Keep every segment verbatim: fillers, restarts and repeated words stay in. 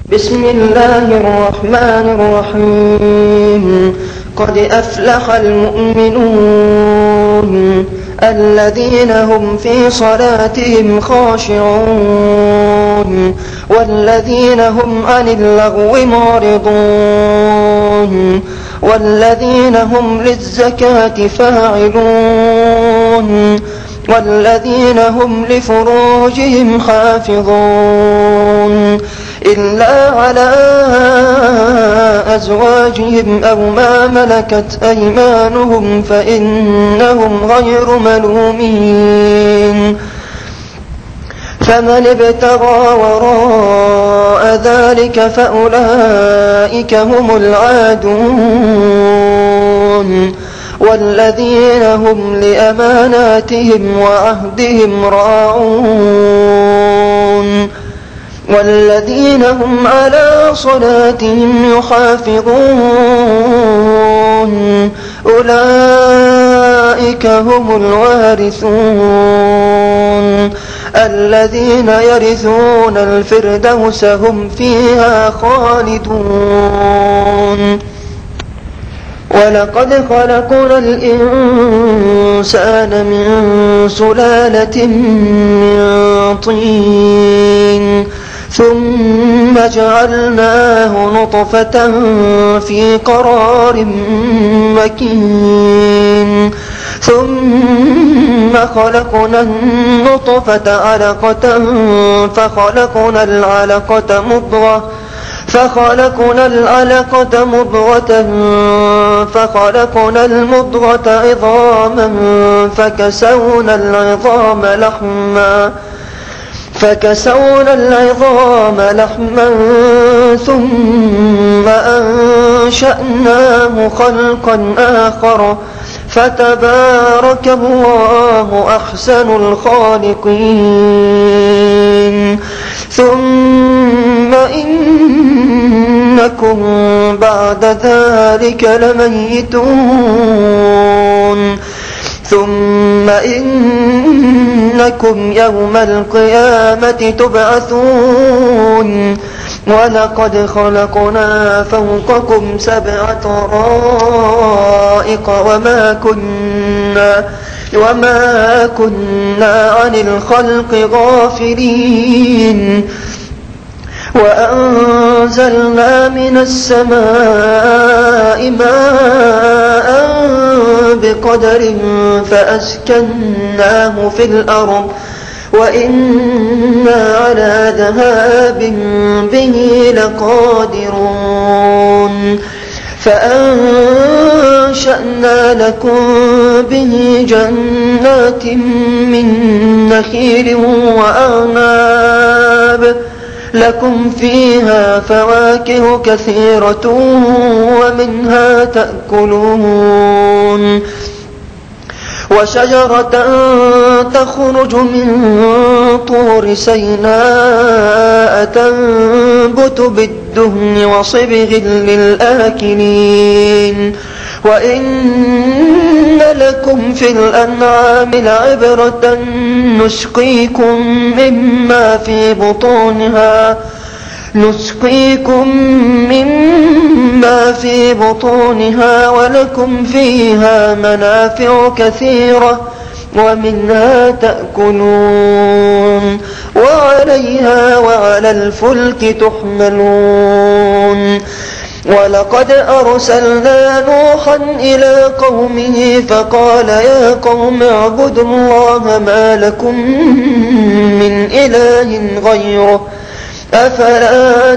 بسم الله الرحمن الرحيم. قد أفلح المؤمنون الذين هم في صلاتهم خاشعون والذين هم عن اللغو معرضون والذين هم للزكاة فاعلون والذين هم لفروجهم حافظون إلا على أزواجهم أو ما ملكت أيمانهم فإنهم غير ملومين. فمن ابتغى وراء ذلك فأولئك هم العادون والذين هم لأماناتهم وعهدهم راعون والذين هم على صلاتهم يحافظون أولئك هم الوارثون الذين يرثون الفردوس هم فيها خالدون. ولقد خلقنا الإنسان من سلالة من طين ثم جعلناه نطفة في قرار مكين ثم خلقنا النطفة علقة فخلقنا العلقة مضغة فخلقنا العلقة مضغة فخلقنا المضغة عظاما فكسونا العظام لحما فكسونا العظام لحما ثم أنشأناه خلقا آخر فتبارك الله أحسن الخالقين. ثم إنكم بعد ذلك لميتون ثم إنكم يوم القيامة تبعثون. ولقد خلقنا فوقكم سبع طرائق وما كنا وما كنا عن الخلق غافلين وأنزلنا من السماء ماء بقدر فأسكناه في الأرض وإنا على ذهاب به لقادرون. فأنشأنا لكم به جنات من نخيل وأعناب لكم فيها فواكه كثيرة ومنها تأكلون. وشجرة تخرج من طور سيناء تنبت بالدهن وصبغ للآكلين. وإن لكم في الأنعام لعبرة نسقيكم مما في بطونها نسقيكم مما في بطونها ولكم فيها منافع كثيرة ومنها تأكلون وعليها وعلى الفلك تحملون. ولقد أرسلنا نوحا إلى قومه فقال يا قوم اعبدوا الله ما لكم من إله غيره أفلا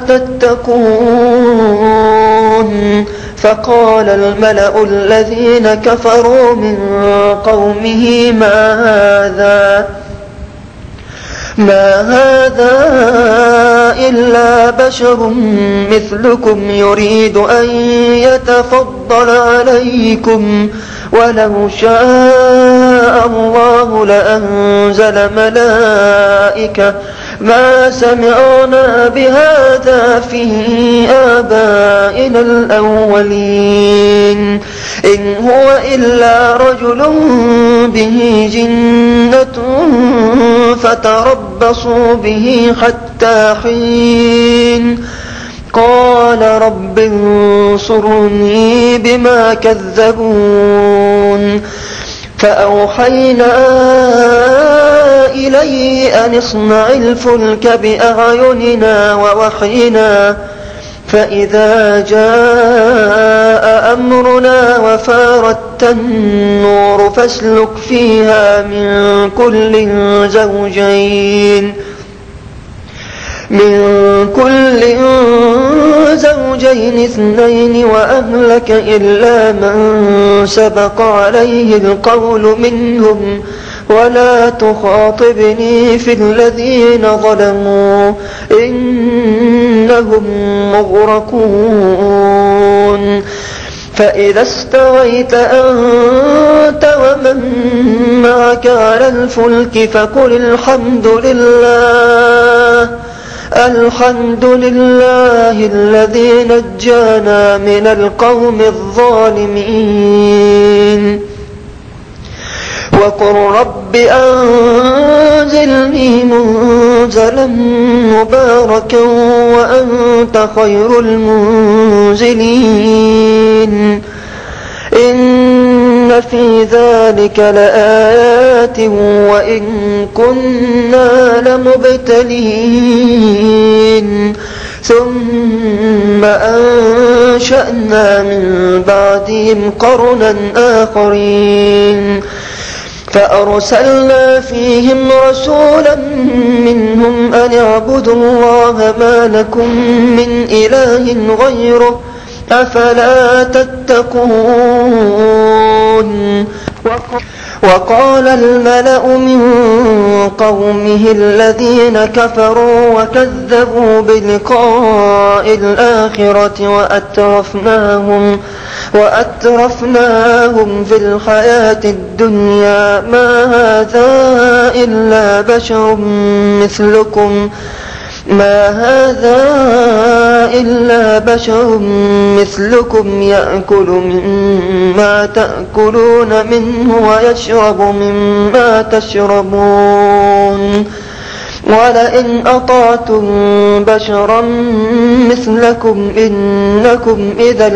تتقون. فقال الملأ الذين كفروا من قومه ما هذا ما هذا إلا بشر مثلكم يريد أن يتفضل عليكم ولو شاء الله لأنزل ملائكة ما سمعنا بهذا في آبائنا الأولين إن هو إلا رجل به جنة فتربصوا به حتى حين قال رب انصرني بما كذبون فأوحينا إليه أن اصنع الفلك بأعيننا ووحينا فإذا جاء أمرنا وفارت النور فاسلك فيها من كل زوجين من كل زوجين اثنين وأهلك إلا من سبق عليه القول منهم ولا تخاطبني في الذين ظلموا إنهم مغرقون فإذا استويت أنت ومن معك على الفلك فقل الحمد لله الحمد لله الذي نجانا من القوم الظالمين وقل رب أنزلني منزلا مباركا وأنت خير المنزلين إن في ذلك لآيات وإن كنا لمبتلين ثم أنشأنا من بعدهم قرنا آخرين فأرسلنا فيهم رسولا منهم أن اعبدوا الله ما لكم من إله غيره أفلا تتقون وقال الملأ من قومه الذين كفروا وكذبوا بلقاء الآخرة وأترفناهم وأترفناهم في الحياة الدنيا ما هذا إلا بشر مثلكم ما هذا إلا بشر مثلكم يأكل مما تأكلون منه ويشرب مما تشربون ولئن أطعتم بشرا مثلكم إنكم إذا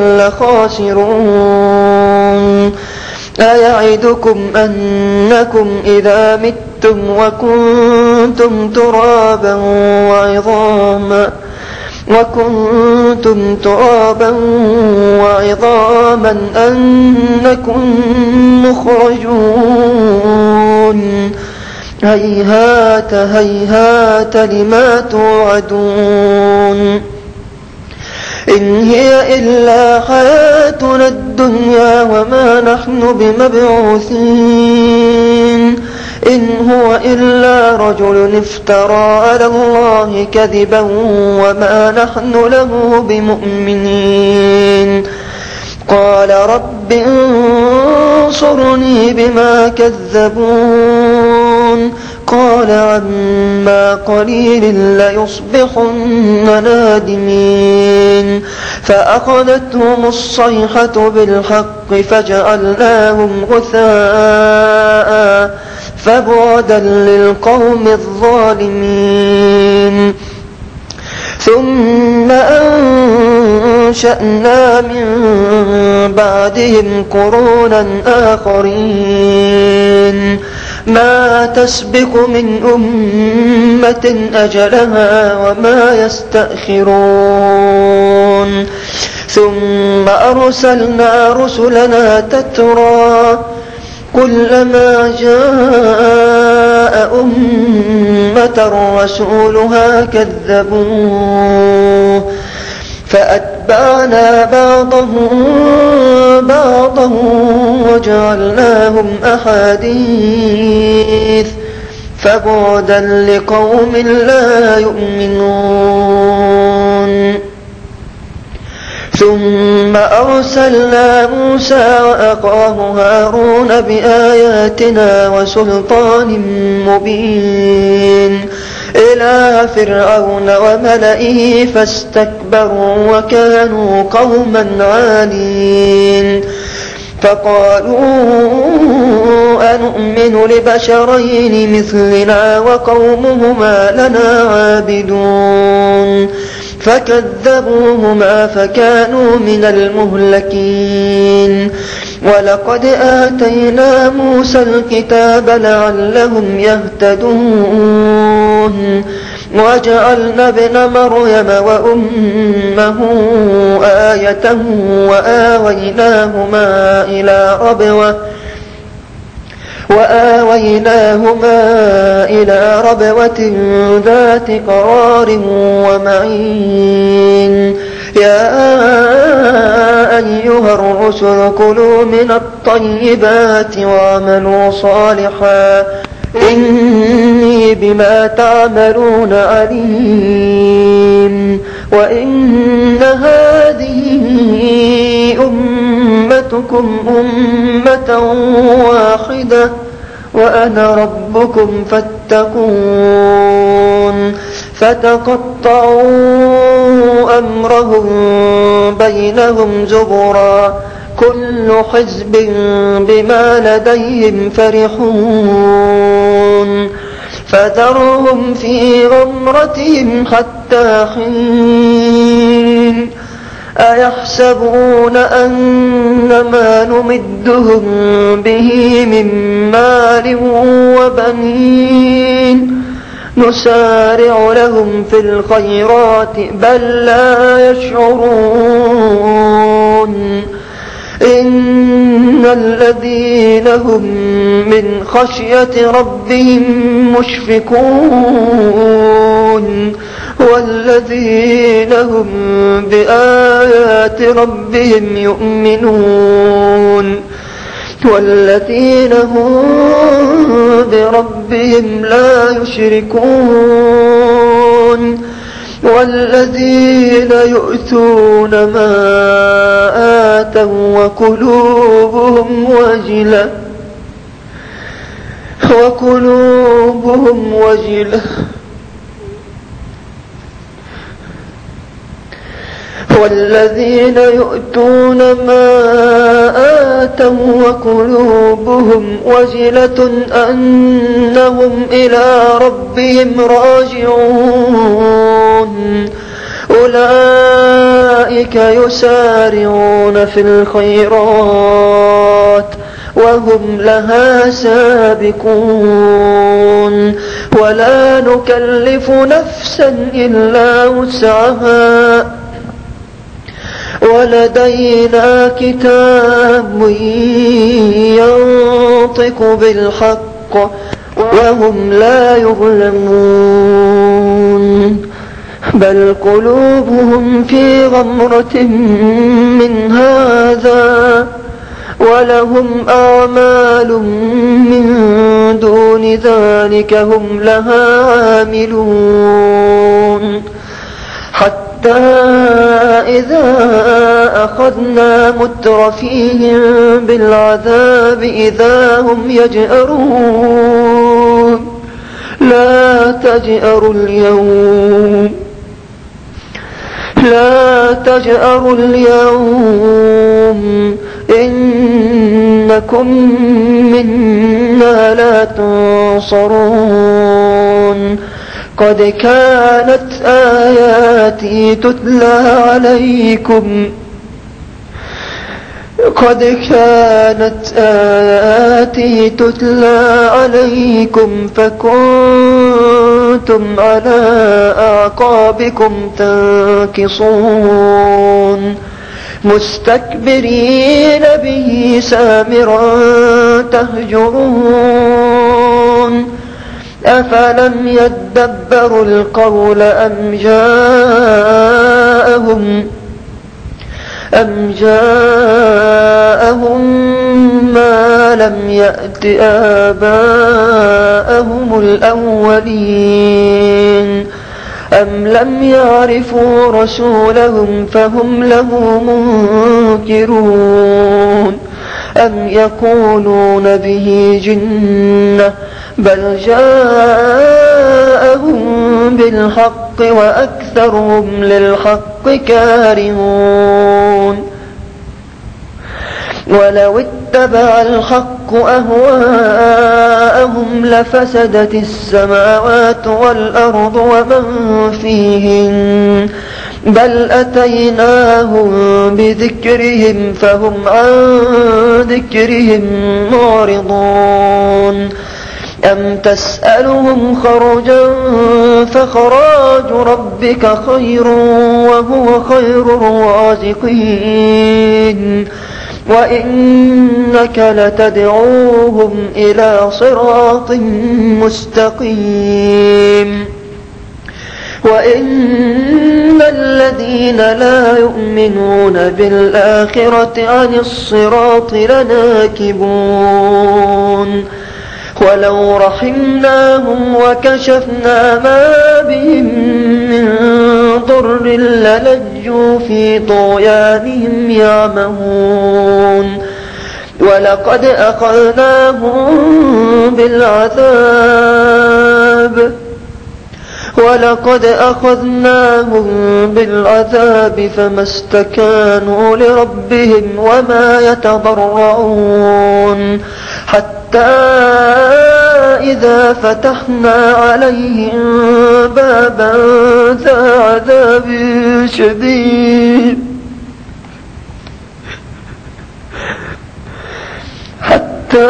لخاسرون أيعدكم أنكم إذا متم وكنتم ترابا وعظاما وكنتم ترابا وعظاما أنكم مخرجون هيهات هيهات لما توعدون إن هي إلا حياتنا الدنيا وما نحن بمبعوثين إن هو إلا رجل افترى على الله كذبا وما نحن له بمؤمنين قال رب انصرني بما كذبون قال عما قليل ليصبحن نادمين فأخذتهم الصيحة بالحق فجعلناهم غثاء فبعدا للقوم الظالمين ثم أنشأنا من بعدهم قرونا آخرين ما تسبق من أمة أجلها وما يستأخرون ثم أرسلنا رسلنا تترى كلما جاء أمة رسولها كذبوه فأتبعنا بعضهم بعضا وجعلناهم أحاديث فبعدا لقوم لا يؤمنون ثم أرسلنا موسى وأخاه هارون بآياتنا وسلطان مبين إلى فرعون وملئه فاستكبروا وكانوا قوما عالين فقالوا أنؤمن لبشرين مثلنا وقومهما لنا عابدون فكذبوهما فكانوا من المهلكين. ولقد آتينا موسى الكتاب لعلهم يهتدون وجعلنا ابن مريم وأمه آية وآويناهما إلى ربوة وآويناهما إلى ربوة ذات قرار ومعين. يا أيها الرسل كلوا من الطيبات واعملوا صالحا إني بما تعملون عليم. وإن هذه أمتكم أمة واحدة وأنا ربكم فاتقون. فتقطعوا أمرهم بينهم زبرا كل حزب بما لديهم فرحون. فذرهم في غمرتهم حتى حين. أيحسبون أن ما نمدهم به من مال وبنين نسارع لهم في الخيرات بل لا يشعرون. إن الذين هم من خشية ربهم مشفقون والذين هم بآيات ربهم يؤمنون والذين هم بربهم لا يشركون والذين يؤتون ما آتوا وقلوبهم وجلة وقلوبهم وجلة والذين يؤتون ما آتوا وقلوبهم وجلة أنهم إلى ربهم راجعون. أولئك يسارعون في الخيرات وهم لها سابقون. ولا نكلف نفسا إلا وسعها ولدينا كتاب ينطق بالحق وهم لا يظلمون. بل قلوبهم في غمرة من هذا ولهم أعمال من دون ذلك هم لها عاملون. حتى إذا أخذنا مترفيهم بالعذاب إذا هم يجأرون. لا تجأروا اليوم لا تجأروا اليوم إنكم منا لا تنصرون. قد كانت آياتي تتلى عليكم قد كانت آياتي تتلى عليكم فكنتم على أعقابكم تنكصون مستكبرين به سامرا تهجرون. أفلم يدبروا القول أم جاءهم أم جاءهم ما لم يأت آباءهم الأولين أم لم يعرفوا رسولهم فهم له منكرون. أم يقولون به جنة بل جاءهم بالحق وأكثرهم للحق كارهون. ولو اتبع الحق أهواءهم لفسدت السماوات والأرض ومن فيهن بل أتيناهم بذكرهم فهم عن ذكرهم معرضون أم تسألهم خرجا فخراج ربك خير وهو خير الرازقين وإنك لتدعوهم إلى صراط مستقيم وإن الذين لا يؤمنون بالآخرة عن الصراط لناكبون ولو رحمناهم وكشفنا ما بهم من ضر للجوا في طغيانهم يعمهون ولقد أخذناهم بالعذاب ولقد أخذناهم بالعذاب فما استكانوا لربهم وما يتضرعون حتى إذا فتحنا عليهم بابا ذا عذاب شديد حتى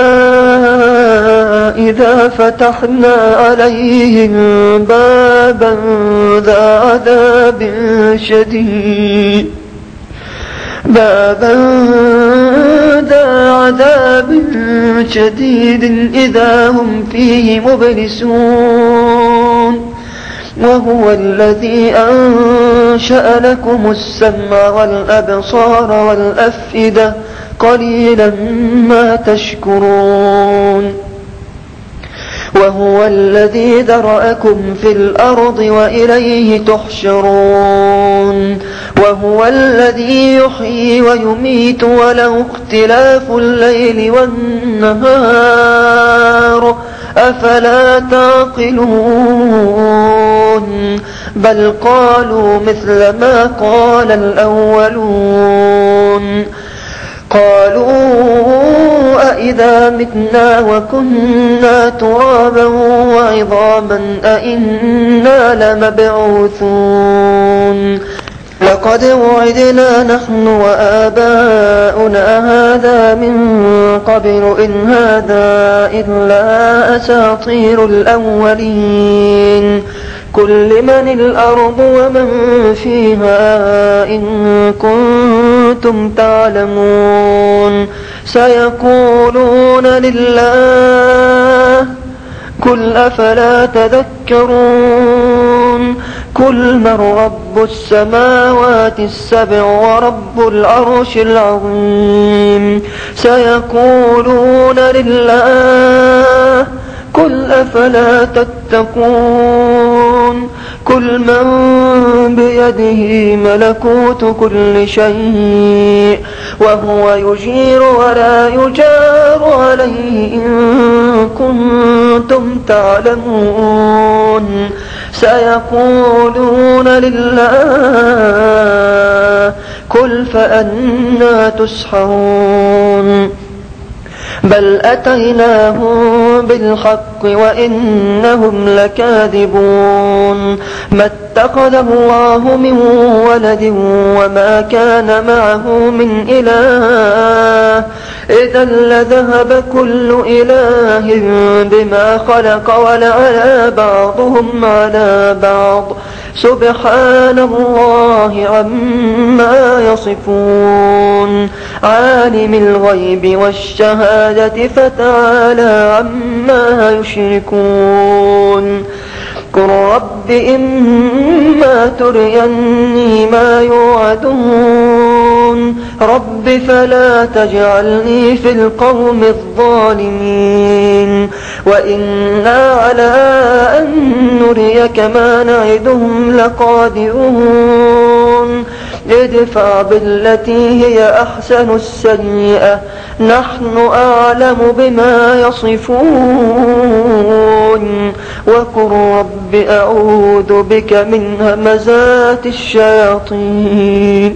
إذا فتحنا عليهم بابا ذا عذاب شديد بابا ذا عذاب شديد إذا هم فيه مبلسون وهو الذي أنشأ لكم السمع والأبصار والأفئدة قليلا ما تشكرون وهو الذي ذرأكم في الأرض وإليه تحشرون وهو الذي يحيي ويميت وله اختلاف الليل والنهار أفلا تعقلون بل قالوا مثل ما قال الأولون قالوا أئذا متنا وكنا ترابا وعظاما أئنا لمبعوثون لقد وعدنا نحن وآباؤنا هذا من قبل إن هذا إلا أساطير الأولين قل لمن الأرض ومن فيها إن كنتم تعلمون سيقولون لله قل أفلا تذكرون قل من رب السماوات السبع ورب العرش العظيم سيقولون لله قل أفلا تتقون قل من بيده ملكوت كل شيء وهو يجير ولا يجار عليه إن كنتم تعلمون سيقولون لله قل فأنى تسحرون بل أتيناهم بالحق وإنهم لكاذبون ما اتخذ الله من ولد وما كان معه من إله إذا لذهب كل إله بما خلق ولعلى بعضهم على بعض سبحان الله عما يصفون عالم الغيب والشهادة فتعالى عما يشركون قل رب إما تريني ما يوعدون رب فلا تجعلني في القوم الظالمين وإنا على أن نريك ما نعدهم لقادرون ادفع بالتي هي أحسن السيئة نحن أعلم بما يصفون وقل رب أعوذ بك من همزات الشياطين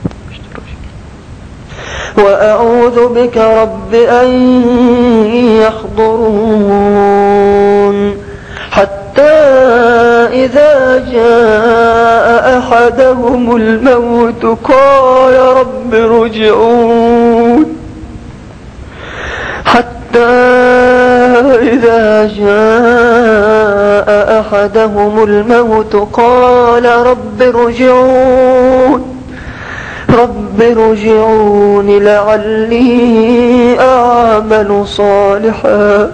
وأعوذ بك رب أن يحضرون حتى إذا جاء أحدهم الموت قال رب ارجعون حتى إذا جاء أحدهم الموت قال رب ارجعون رب ارجعون لعلي أعمل صالحا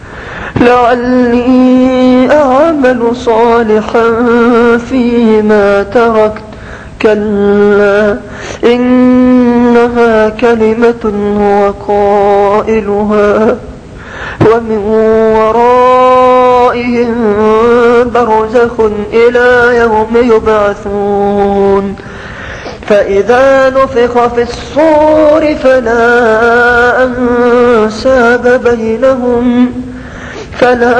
لعلي أعمل صالحا فيما تركت كلا إنها كلمة هو قائلها ومن ورائهم برزخ إلى يوم يبعثون فإذا نفخ في الصور فلا أنساب بينهم فلا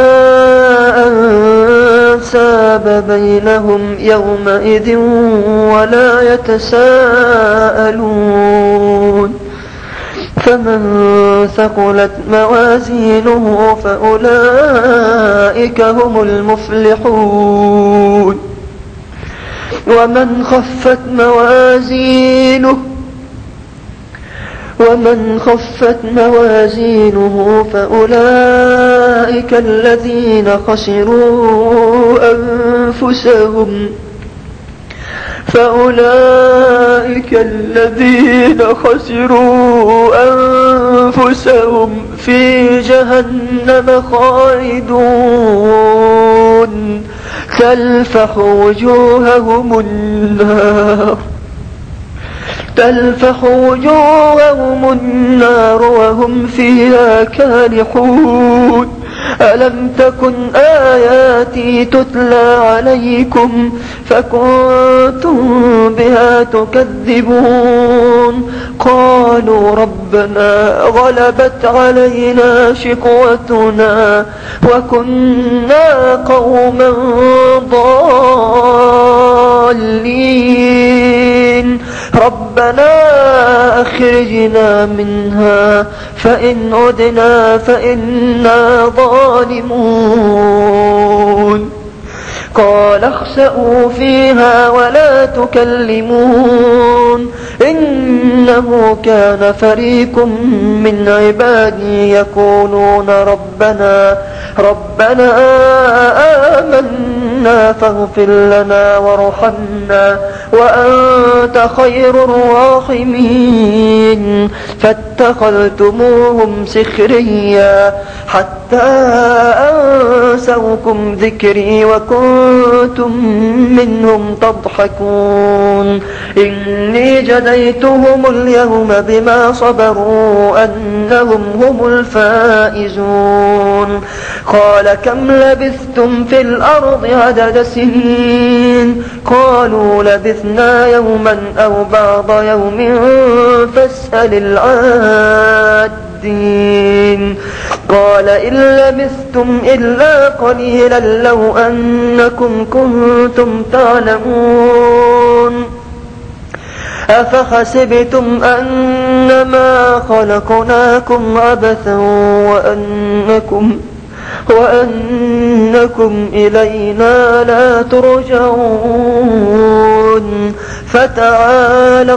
أنساب بينهم يومئذ ولا يتساءلون فمن ثقلت موازينه فأولئك هم المفلحون ومن خفت موازينه ومن خفت موازينه فأولئك الذين خسروا أنفسهم فأولئك الذين خسروا أنفسهم في جهنم خالدون تلفح وجوههم النار تلفح وجوههم النار وهم فيها كالحون ألم تكن آياتي تتلى عليكم فكنتم بها تكذبون قالوا ربنا غلبت علينا شقوتنا وكنا قوما ضالين ربنا أخرجنا منها فإن عدنا فإنا ظالمون قال اخسئوا فيها ولا تكلمون إنه كان فريق من عبادي يقولون ربنا ربنا آمنا فاغفر لنا وارحمنا وأنت خير الراحمين فاتخذتموهم سخريا حتى أنسوكم ذكري وكنتم منهم تضحكون إني جديتهم اليوم بما صبروا أنهم هم الفائزون قال كم لبثتم في الأرض عدد سنين قالوا لبثنا يوما أو بعض يوم فاسأل العادين قال إن لبثتم إلا قليلا لو أنكم كنتم تعلمون أفحسبتم أنما خلقناكم عبثا وأنكم وأنكم إلينا لا ترجعون فتعالى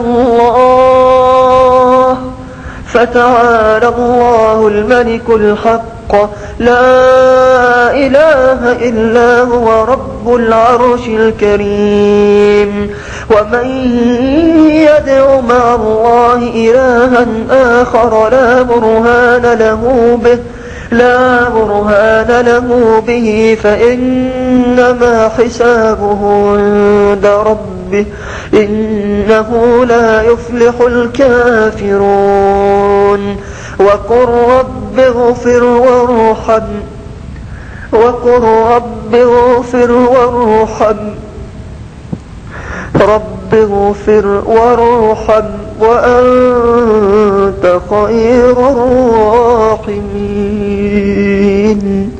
الله فتعالى الله الملك الحق لا إله إلا هو رب العرش الكريم ومن يدع مع الله إلها آخر لا برهان له به لا برهان له به فإنما حسابه عند ربه إنه لا يفلح الكافرون وقل رب اغفر وارحم وقل رب اغفر وارحم رب اغفر وارحم وأنت خير الراحمين.